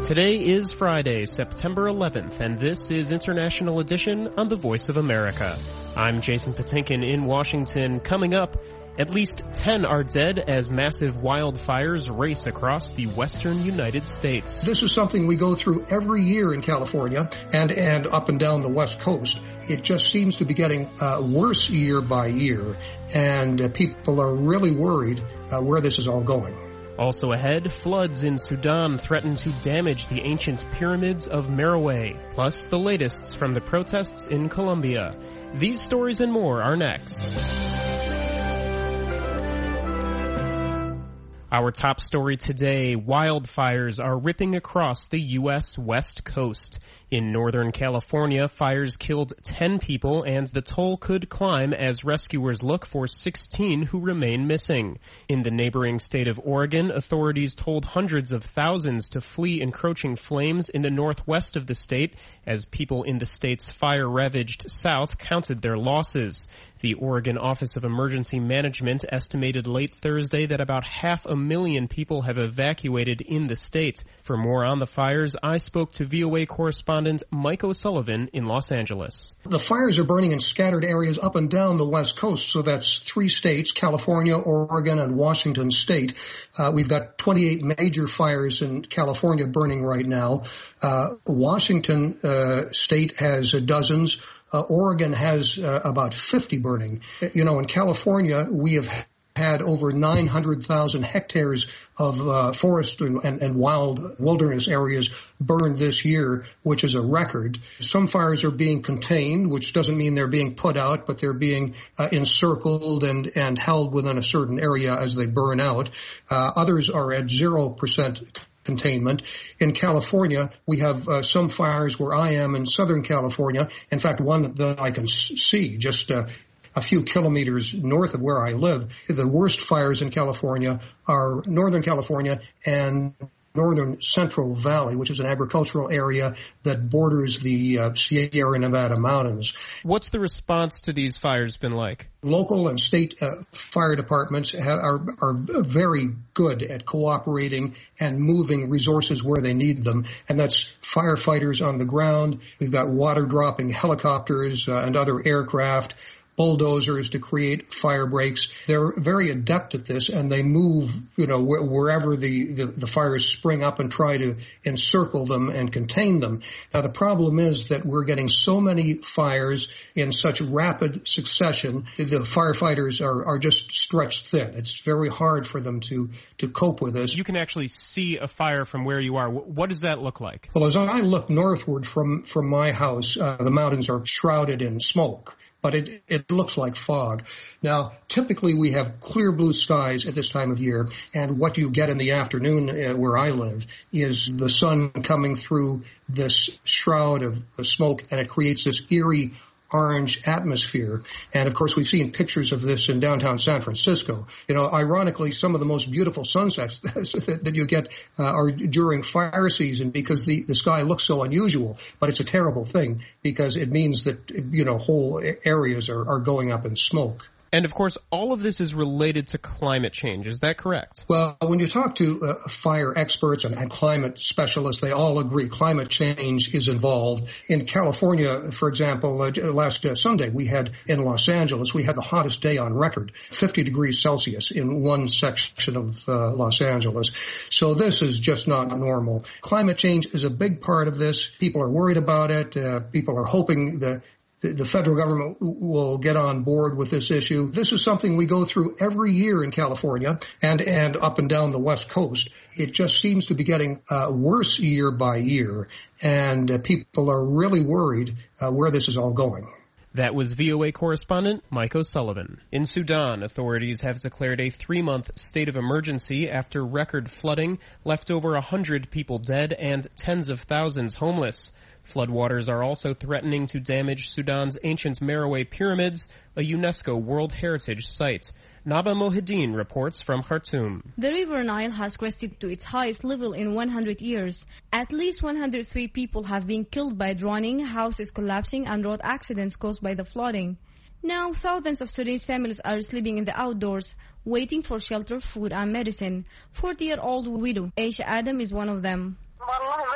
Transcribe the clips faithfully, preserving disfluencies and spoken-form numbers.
Today is Friday, September eleventh, and this is International Edition on the Voice of America. I'm Jason Patinkin in Washington. Coming up, at least ten are dead as massive wildfires race across the western United States. This is something we go through every year in California and, and up and down the West Coast. It just seems to be getting uh, worse year by year, and uh, people are really worried uh, where this is all going. Also ahead, floods in Sudan threaten to damage the ancient pyramids of Meroe, plus the latest from the protests in Colombia. These stories and more are next. Our top story today, wildfires are ripping across the U S West Coast. In Northern California, fires killed ten people, and the toll could climb as rescuers look for sixteen who remain missing. In the neighboring state of Oregon, authorities told hundreds of thousands to flee encroaching flames in the northwest of the state as people in the state's fire-ravaged south counted their losses. The Oregon Office of Emergency Management estimated late Thursday that about half a million people have evacuated in the state. For more on the fires, I spoke to V O A correspondent Mike O'Sullivan in Los Angeles. The fires are burning in scattered areas up and down the West Coast, so that's three states, California, Oregon, and Washington State. Uh, we've got twenty-eight major fires in California burning right now. Uh, Washington uh, State has uh, dozens. Uh, Oregon has uh, about fifty burning. You know, in California, we have had over nine hundred thousand hectares of uh, forest and, and, and wild wilderness areas burned this year, which is a record. Some fires are being contained, which doesn't mean they're being put out, but they're being uh, encircled and, and held within a certain area as they burn out. Uh, others are at zero percent containment. In California, we have uh, some fires where I am in Southern California. In fact, one that I can see just uh, a few kilometers north of where I live. The worst fires in California are Northern California and Northern Central Valley, which is an agricultural area that borders the uh, Sierra Nevada mountains. What's the response to these fires been like? Local and state uh, fire departments ha- are, are very good at cooperating and moving resources where they need them, and that's firefighters on the ground. We've got water-dropping helicopters uh, and other aircraft, bulldozers to create fire breaks. They're very adept at this, and they move, you know, wh- wherever the, the, the fires spring up and try to encircle them and contain them. Now, the problem is that we're getting so many fires in such rapid succession, the firefighters are, are just stretched thin. It's very hard for them to, to cope with this. You can actually see a fire from where you are. What does that look like? Well, as I look northward from, from my house, uh, the mountains are shrouded in smoke, but it, it looks like fog. Now, typically we have clear blue skies at this time of year, and what you get in the afternoon uh, where I live is the sun coming through this shroud of, of smoke, and it creates this eerie orange atmosphere. And of course, we've seen pictures of this in downtown San Francisco. You know, ironically, some of the most beautiful sunsets that, that you get uh, are during fire season because the, the sky looks so unusual. But it's a terrible thing because it means that, you know, whole areas are, are going up in smoke. And, of course, all of this is related to climate change. Is that correct? Well, when you talk to uh, fire experts and, and climate specialists, they all agree climate change is involved. In California, for example, uh, last uh, Sunday, we had in Los Angeles, we had the hottest day on record, fifty degrees Celsius in one section of uh, Los Angeles. So this is just not normal. Climate change is a big part of this. People are worried about it. Uh, people are hoping that the federal government will get on board with this issue. This is something we go through every year in California and, and up and down the West Coast. It just seems to be getting uh, worse year by year, and uh, people are really worried uh, where this is all going. That was V O A correspondent Mike O'Sullivan. In Sudan, authorities have declared a three-month state of emergency after record flooding left over one hundred people dead and tens of thousands homeless. Floodwaters are also threatening to damage Sudan's ancient Meroe pyramids, a UNESCO World Heritage Site. Naba Mohideen reports from Khartoum. The River Nile has crested to its highest level in one hundred years. At least one hundred three people have been killed by drowning, houses collapsing, and road accidents caused by the flooding. Now, thousands of Sudanese families are sleeping in the outdoors, waiting for shelter, food, and medicine. forty-year-old widow Aisha Adam is one of them.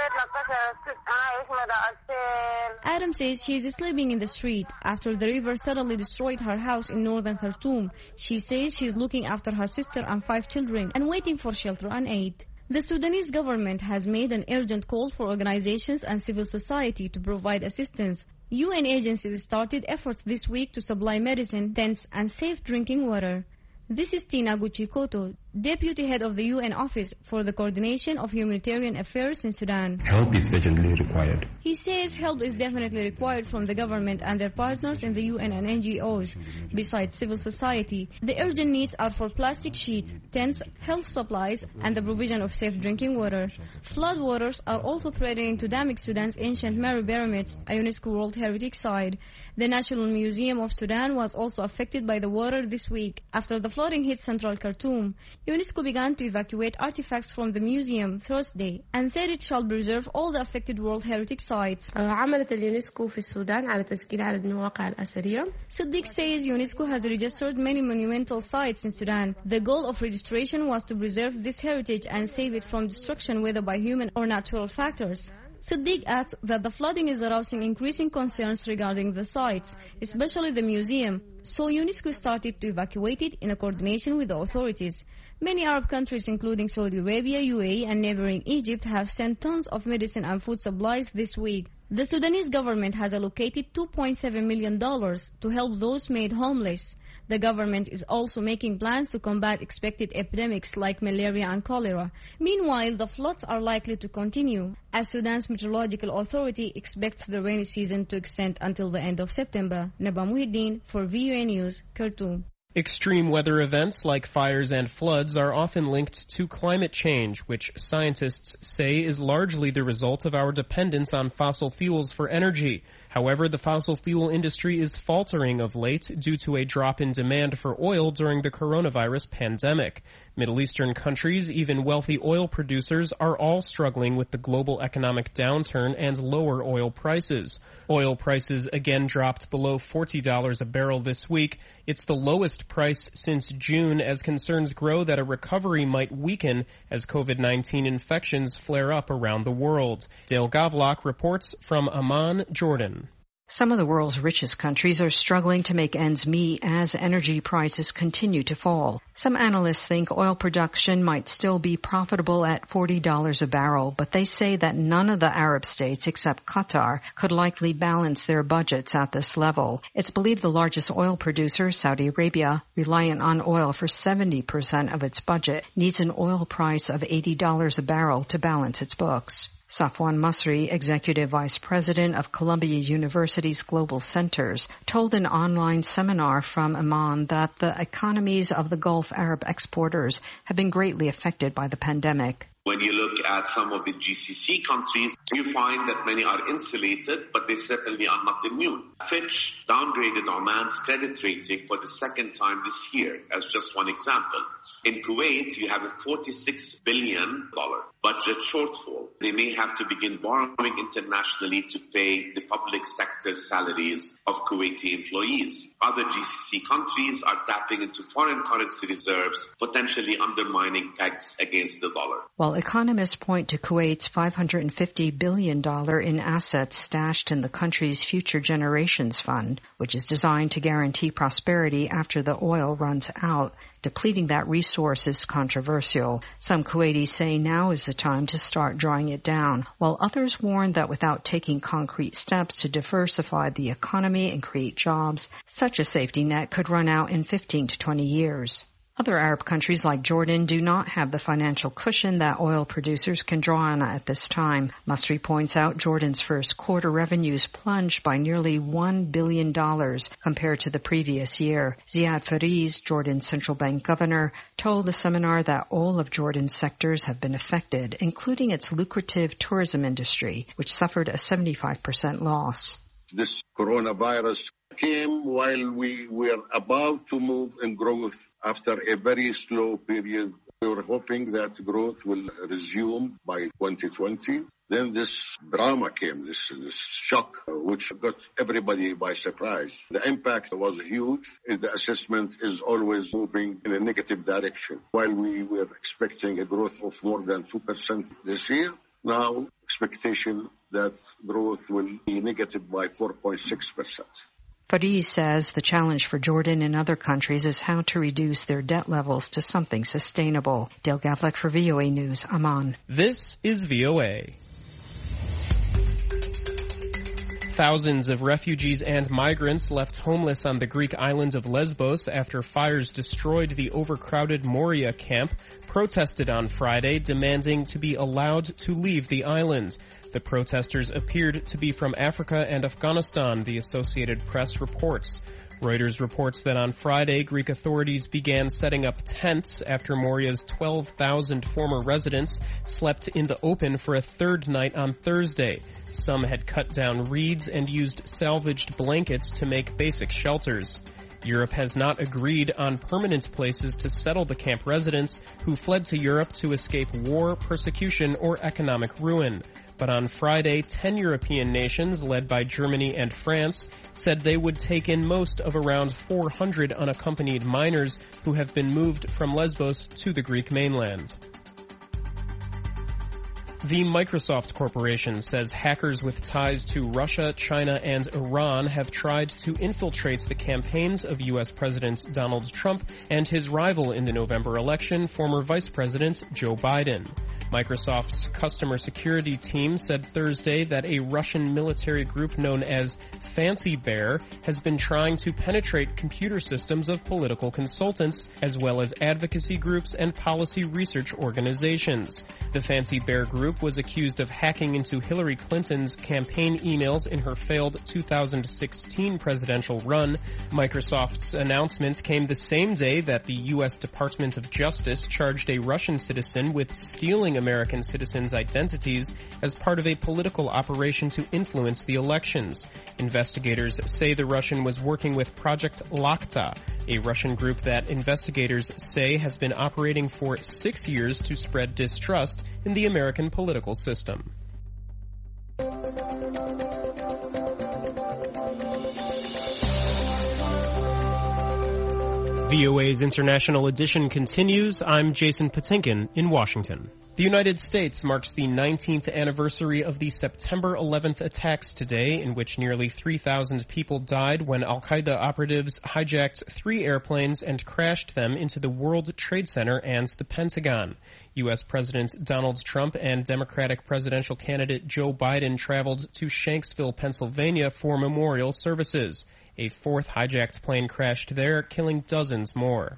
Adam says she is sleeping in the street after the river suddenly destroyed her house in northern Khartoum. She says she's looking after her sister and five children and waiting for shelter and aid. The Sudanese government has made an urgent call for organizations and civil society to provide assistance. U N agencies started efforts this week to supply medicine, tents, and safe drinking water. This is Tina Guchikoto, Deputy Head of the U N Office for the Coordination of Humanitarian Affairs in Sudan. Help is urgently required. He says help is definitely required from the government and their partners in the U N and N G Os. Besides civil society, the urgent needs are for plastic sheets, tents, health supplies, and the provision of safe drinking water. Flood waters are also threatening to damage Sudan's ancient Meru pyramids, a UNESCO World Heritage Site. The National Museum of Sudan was also affected by the water this week after the flooding hit central Khartoum. UNESCO began to evacuate artifacts from the museum Thursday and said it shall preserve all the affected World Heritage Sites. عملت اليونسكو في السودان على تسجيل عدد المواقع الأثرية. Siddiq says UNESCO has registered many monumental sites in Sudan. The goal of registration was to preserve this heritage and save it from destruction, whether by human or natural factors. Siddiq adds that the flooding is arousing increasing concerns regarding the sites, especially the museum, so UNESCO started to evacuate it in a coordination with the authorities. Many Arab countries, including Saudi Arabia, U A E, and neighboring Egypt, have sent tons of medicine and food supplies this week. The Sudanese government has allocated two point seven million dollars to help those made homeless. The government is also making plans to combat expected epidemics like malaria and cholera. Meanwhile, the floods are likely to continue, as Sudan's meteorological authority expects the rainy season to extend until the end of September. Naba Muhiddin for V U A News, Khartoum. Extreme weather events like fires and floods are often linked to climate change, which scientists say is largely the result of our dependence on fossil fuels for energy. However, the fossil fuel industry is faltering of late due to a drop in demand for oil during the coronavirus pandemic. Middle Eastern countries, even wealthy oil producers, are all struggling with the global economic downturn and lower oil prices. Oil prices again dropped below forty dollars a barrel this week. It's the lowest price since June as concerns grow that a recovery might weaken as COVID nineteen infections flare up around the world. Dale Gavlak reports from Amman, Jordan. Some of the world's richest countries are struggling to make ends meet as energy prices continue to fall. Some analysts think oil production might still be profitable at forty dollars a barrel, but they say that none of the Arab states except Qatar could likely balance their budgets at this level. It's believed the largest oil producer, Saudi Arabia, reliant on oil for seventy percent of its budget, needs an oil price of eighty dollars a barrel to balance its books. Safwan Masri, Executive Vice President of Columbia University's Global Centers, told an online seminar from Amman that the economies of the Gulf Arab exporters have been greatly affected by the pandemic. When you look at some of the G C C countries, you find that many are insulated, but they certainly are not immune. Fitch downgraded Oman's credit rating for the second time this year, as just one example. In Kuwait, you have a forty-six billion dollars budget shortfall. They may have to begin borrowing internationally to pay the public sector salaries of Kuwaiti employees. Other G C C countries are tapping into foreign currency reserves, potentially undermining pegs against the dollar. While economists point to Kuwait's five hundred fifty billion dollars in assets stashed in the country's Future Generations Fund, which is designed to guarantee prosperity after the oil runs out, depleting that resource is controversial. Some Kuwaitis say now is the time to start drawing it down, while others warn that without taking concrete steps to diversify the economy and create jobs, such a safety net could run out in fifteen to twenty years. Other Arab countries like Jordan do not have the financial cushion that oil producers can draw on at this time. Masri points out Jordan's first quarter revenues plunged by nearly one billion dollars compared to the previous year. Ziad Fariz, Jordan's central bank governor, told the seminar that all of Jordan's sectors have been affected, including its lucrative tourism industry, which suffered a seventy-five percent loss. This coronavirus came while we were about to move in growth after a very slow period. We were hoping that growth will resume by twenty twenty. Then this drama came, this, this shock, which got everybody by surprise. The impact was huge. The assessment is always moving in a negative direction. While we were expecting a growth of more than two percent this year, Now, expectation that growth will be negative by four point six percent. Fariz says the challenge for Jordan and other countries is how to reduce their debt levels to something sustainable. Dale Gavlik for V O A News, Amman. This is V O A. Thousands of refugees and migrants left homeless on the Greek island of Lesbos after fires destroyed the overcrowded Moria camp, protested on Friday, demanding to be allowed to leave the island. The protesters appeared to be from Africa and Afghanistan, the Associated Press reports. Reuters reports that on Friday, Greek authorities began setting up tents after Moria's twelve thousand former residents slept in the open for a third night on Thursday. Some had cut down reeds and used salvaged blankets to make basic shelters. Europe has not agreed on permanent places to settle the camp residents who fled to Europe to escape war, persecution, or economic ruin. But on Friday, ten European nations, led by Germany and France, said they would take in most of around four hundred unaccompanied minors who have been moved from Lesbos to the Greek mainland. The Microsoft Corporation says hackers with ties to Russia, China, and Iran have tried to infiltrate the campaigns of U S President Donald Trump and his rival in the November election, former Vice President Joe Biden. Microsoft's customer security team said Thursday that a Russian military group known as Fancy Bear has been trying to penetrate computer systems of political consultants, as well as advocacy groups and policy research organizations. The Fancy Bear group was accused of hacking into Hillary Clinton's campaign emails in her failed two thousand sixteen presidential run. Microsoft's announcement came the same day that the U S Department of Justice charged a Russian citizen with stealing American citizens' identities as part of a political operation to influence the elections. Investigators say the Russian was working with Project Lakta, a Russian group that investigators say has been operating for six years to spread distrust in the American political system. V O A's International Edition continues. I'm Jason Patinkin in Washington. The United States marks the nineteenth anniversary of the September eleventh attacks today, in which nearly three thousand people died when al-Qaeda operatives hijacked three airplanes and crashed them into the World Trade Center and the Pentagon. U S President Donald Trump and Democratic presidential candidate Joe Biden traveled to Shanksville, Pennsylvania for memorial services. A fourth hijacked plane crashed there, killing dozens more.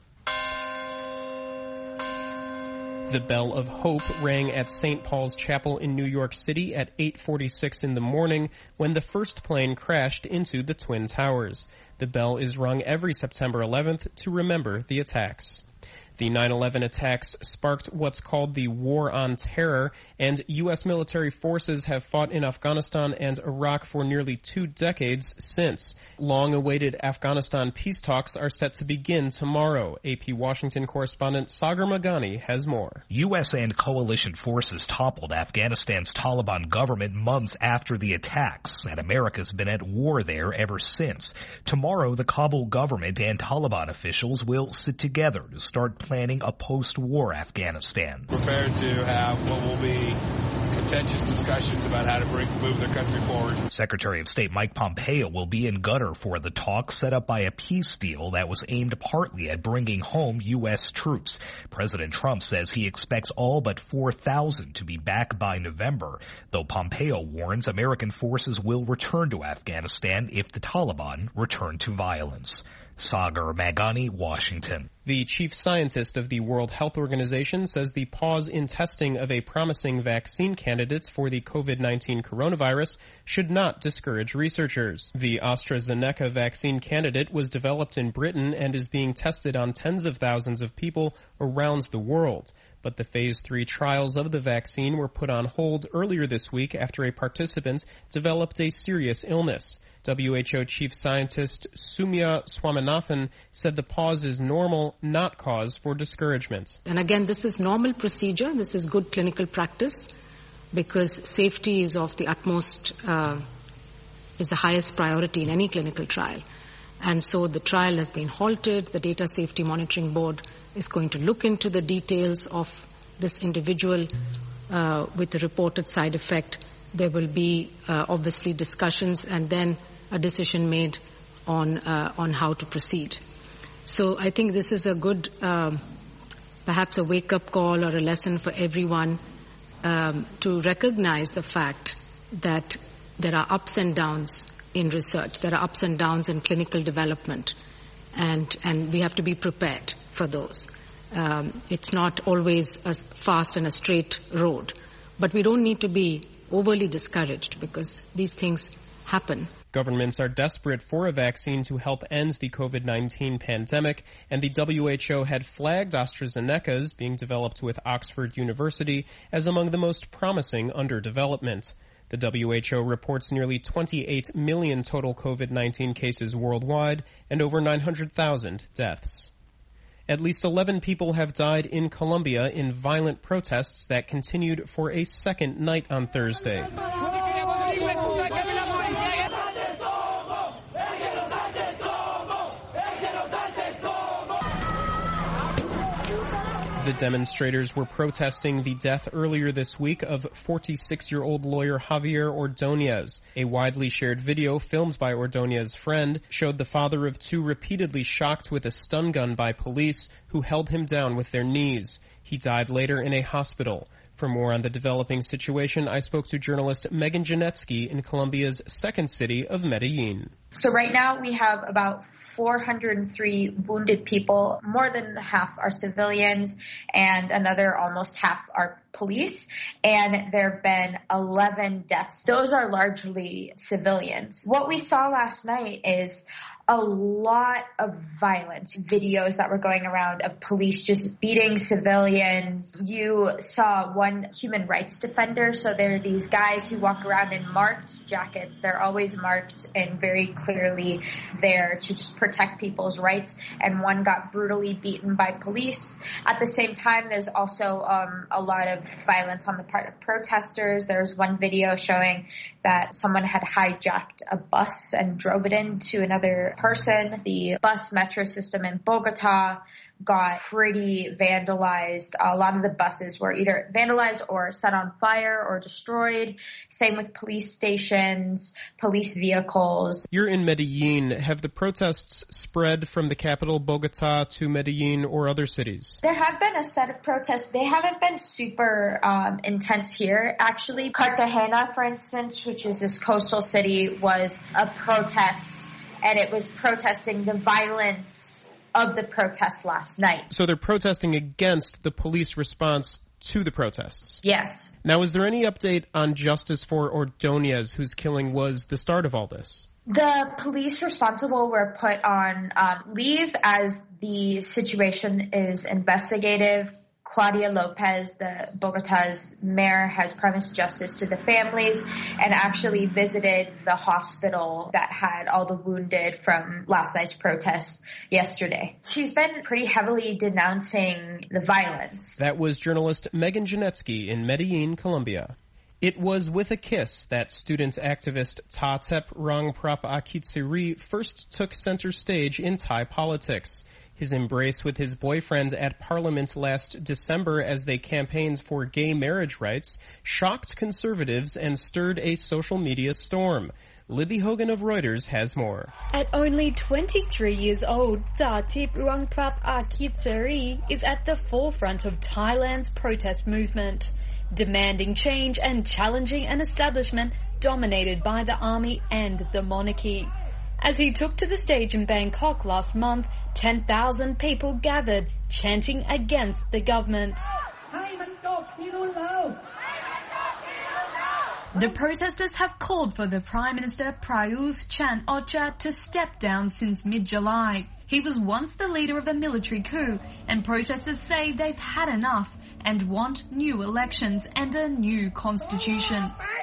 The bell of hope rang at Saint Paul's Chapel in New York City at eight forty-six in the morning when the first plane crashed into the Twin Towers. The bell is rung every September eleventh to remember the attacks. The nine eleven attacks sparked what's called the War on Terror, and U S military forces have fought in Afghanistan and Iraq for nearly two decades since. Long-awaited Afghanistan peace talks are set to begin tomorrow. A P Washington correspondent Sagar Magani has more. U S and coalition forces toppled Afghanistan's Taliban government months after the attacks, and America's been at war there ever since. Tomorrow, the Kabul government and Taliban officials will sit together to start planning a post-war Afghanistan. Prepared to have what will be contentious discussions about how to bring, move the country forward. Secretary of State Mike Pompeo will be in Qatar for the talks set up by a peace deal that was aimed partly at bringing home U S troops. President Trump says he expects all but four thousand to be back by November, though Pompeo warns American forces will return to Afghanistan if the Taliban return to violence. Sagar Magani, Washington. The chief scientist of the World Health Organization says the pause in testing of a promising vaccine candidates for the COVID nineteen coronavirus should not discourage researchers. The AstraZeneca vaccine candidate was developed in Britain and is being tested on tens of thousands of people around the world. But the phase three trials of the vaccine were put on hold earlier this week after a participant developed a serious illness. W H O Chief Scientist Soumya Swaminathan said the pause is normal, not cause for discouragement. And again, this is normal procedure. This is good clinical practice because safety is of the utmost, uh, is the highest priority in any clinical trial. And so the trial has been halted. The Data Safety Monitoring Board is going to look into the details of this individual uh, with a reported side effect, there will be uh, obviously discussions and then a decision made on uh, on how to proceed. So I think this is a good, um, perhaps a wake-up call or a lesson for everyone um, to recognize the fact that there are ups and downs in research, there are ups and downs in clinical development, and and we have to be prepared for those. Um, it's not always a fast and a straight road, but we don't need to be overly discouraged because these things happen. Governments are desperate for a vaccine to help end the COVID nineteen pandemic, and the W H O had flagged AstraZeneca's, being developed with Oxford University, as among the most promising under development. The W H O reports nearly twenty-eight million total COVID nineteen cases worldwide and over nine hundred thousand deaths. At least eleven people have died in Colombia in violent protests that continued for a second night on Thursday. The demonstrators were protesting the death earlier this week of forty-six-year-old lawyer Javier Ordóñez. A widely shared video filmed by Ordóñez's friend showed the father of two repeatedly shocked with a stun gun by police who held him down with their knees. He died later in a hospital. For more on the developing situation, I spoke to journalist Megan Janetsky in Colombia's second city of Medellin. So right now we have about four hundred three wounded people. More than half are civilians and another almost half are police. And there have been eleven deaths. Those are largely civilians. What we saw last night is a lot of violence. Videos that were going around of police just beating civilians. You saw one human rights defender. So there are these guys who walk around in marked jackets. They're always marked and very clearly there to just protect people's rights. And one got brutally beaten by police. At the same time, there's also um, a lot of violence on the part of protesters. There's one video showing that someone had hijacked a bus and drove it into another person. The bus metro system in Bogota got pretty vandalized. A lot of the buses were either vandalized or set on fire or destroyed. Same with police stations, police vehicles. You're in Medellin. Have the protests spread from the capital, Bogota, to Medellin or other cities? There have been a set of protests. They haven't been super um, intense here. Actually, Cartagena, for instance, which is this coastal city, was a protest, and it was protesting the violence of the protests last night. So they're protesting against the police response to the protests? Yes. Now, is there any update on justice for Ordóñez, whose killing was the start of all this? The police responsible were put on um, leave as the situation is investigative. Claudia Lopez, the Bogota's mayor, has promised justice to the families and actually visited the hospital that had all the wounded from last night's protests yesterday. She's been pretty heavily denouncing the violence. That was journalist Megan Janetsky in Medellin, Colombia. It was with a kiss that student activist Tatep Rangprap Akitsiri first took center stage in Thai politics. His embrace with his boyfriend at Parliament last December as they campaigned for gay marriage rights shocked conservatives and stirred a social media storm. Libby Hogan of Reuters has more. At only twenty-three years old, Tatip Rangprap Akitsiri is at the forefront of Thailand's protest movement, demanding change and challenging an establishment dominated by the army and the monarchy. As he took to the stage in Bangkok last month, ten thousand people gathered, chanting against the government. The protesters have called for the Prime Minister Prayuth Chan-o-cha to step down since mid-July. He was once the leader of a military coup, and protesters say they've had enough and want new elections and a new constitution.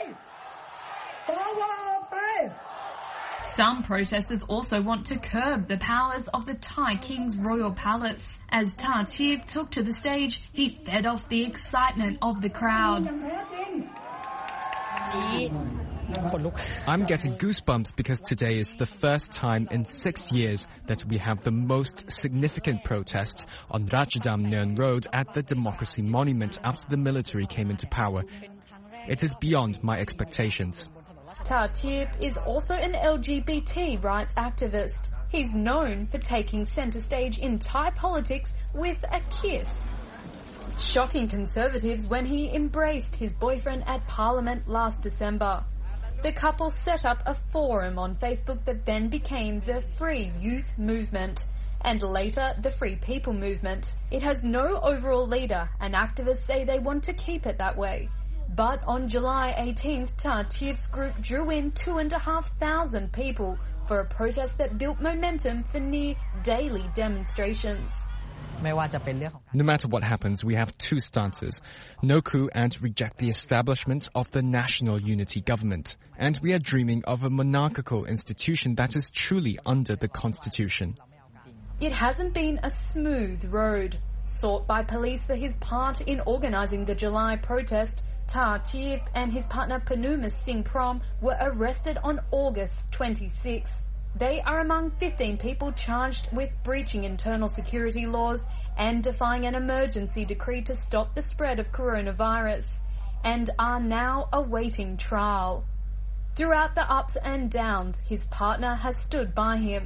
Some protesters also want to curb the powers of the Thai King's royal palace. As Tatip took to the stage, he fed off the excitement of the crowd. I'm getting goosebumps because today is the first time in six years that we have the most significant protest on Ratchadamnern Road at the Democracy Monument after the military came into power. It is beyond my expectations. Ta Tiep is also an L G B T rights activist. He's known for taking centre stage in Thai politics with a kiss. Shocking Conservatives when he embraced his boyfriend at Parliament last December. The couple set up a forum on Facebook that then became the Free Youth Movement, and later the Free People Movement. It has no overall leader, and activists say they want to keep it that way. But on July eighteenth, Ta Tiep's group drew in two and a half thousand people for a protest that built momentum for near daily demonstrations. No matter what happens, we have two stances. No coup and reject the establishment of the national unity government. And we are dreaming of a monarchical institution that is truly under the constitution. It hasn't been a smooth road. Sought by police for his part in organising the July protest, Ta Tiep and his partner Panumas Singh Prom were arrested on August twenty-sixth. They are among fifteen people charged with breaching internal security laws and defying an emergency decree to stop the spread of coronavirus, and are now awaiting trial. Throughout the ups and downs, his partner has stood by him.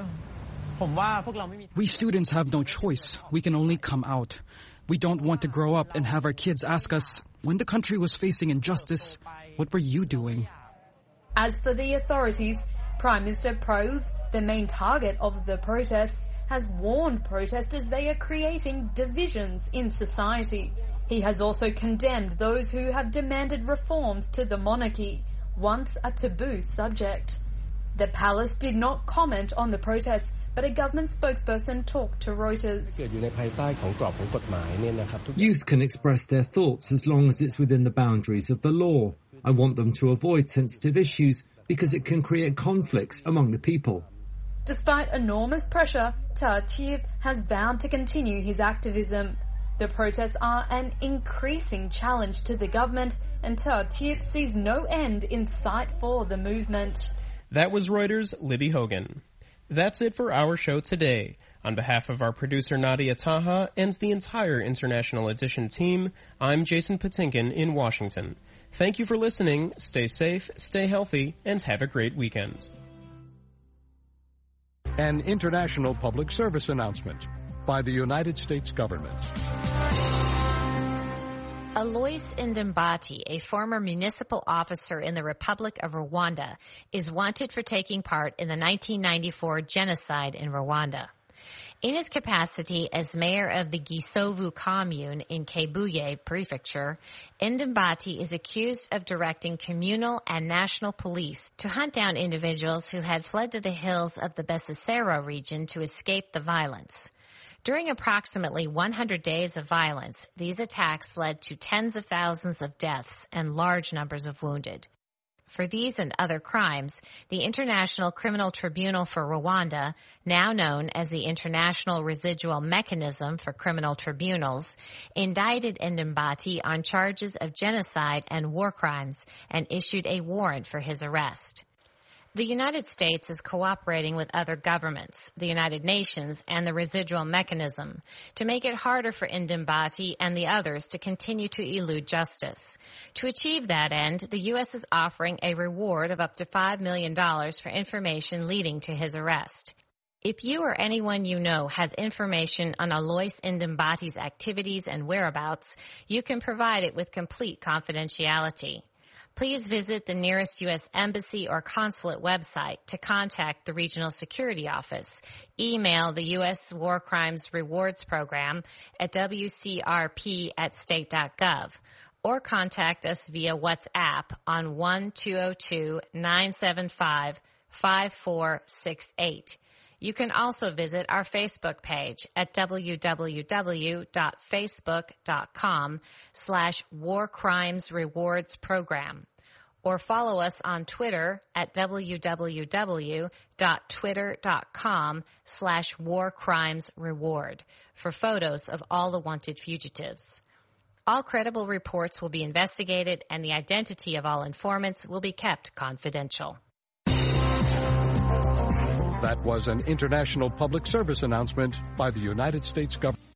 We students have no choice. We can only come out. We don't want to grow up and have our kids ask us, when the country was facing injustice, what were you doing? As for the authorities, Prime Minister Prayuth, the main target of the protests, has warned protesters they are creating divisions in society. He has also condemned those who have demanded reforms to the monarchy, once a taboo subject. The palace did not comment on the protests, but a government spokesperson talked to Reuters. Youth can express their thoughts as long as it's within the boundaries of the law. I want them to avoid sensitive issues because it can create conflicts among the people. Despite enormous pressure, Ta Tiep has vowed to continue his activism. The protests are an increasing challenge to the government, and Ta Tiep sees no end in sight for the movement. That was Reuters' Libby Hogan. That's it for our show today. On behalf of our producer Nadia Taha and the entire International Edition team, I'm Jason Patinkin in Washington. Thank you for listening, stay safe, stay healthy, and have a great weekend. An international public service announcement by the United States government. Alois Ndimbati, a former municipal officer in the Republic of Rwanda, is wanted for taking part in the nineteen ninety-four genocide in Rwanda. In his capacity as mayor of the Gisovu commune in Kibuye Prefecture, Ndimbati is accused of directing communal and national police to hunt down individuals who had fled to the hills of the Besesero region to escape the violence. During approximately one hundred days of violence, these attacks led to tens of thousands of deaths and large numbers of wounded. For these and other crimes, the International Criminal Tribunal for Rwanda, now known as the International Residual Mechanism for Criminal Tribunals, indicted Ndimbati on charges of genocide and war crimes and issued a warrant for his arrest. The United States is cooperating with other governments, the United Nations, and the Residual Mechanism to make it harder for Ndimbati and the others to continue to elude justice. To achieve that end, the U S is offering a reward of up to five million dollars for information leading to his arrest. If you or anyone you know has information on Alois Ndimbati's activities and whereabouts, you can provide it with complete confidentiality. Please visit the nearest U S embassy or consulate website to contact the Regional Security Office. Email the U S War Crimes Rewards Program at w c r p at state dot gov or contact us via WhatsApp on one two zero two, nine seven five, five four six eight. You can also visit our Facebook page at w w w dot facebook dot com slash war crimes rewards program or follow us on Twitter at w w w dot twitter dot com slash war crimes reward for photos of all the wanted fugitives. All credible reports will be investigated and the identity of all informants will be kept confidential. That was an international public service announcement by the United States government.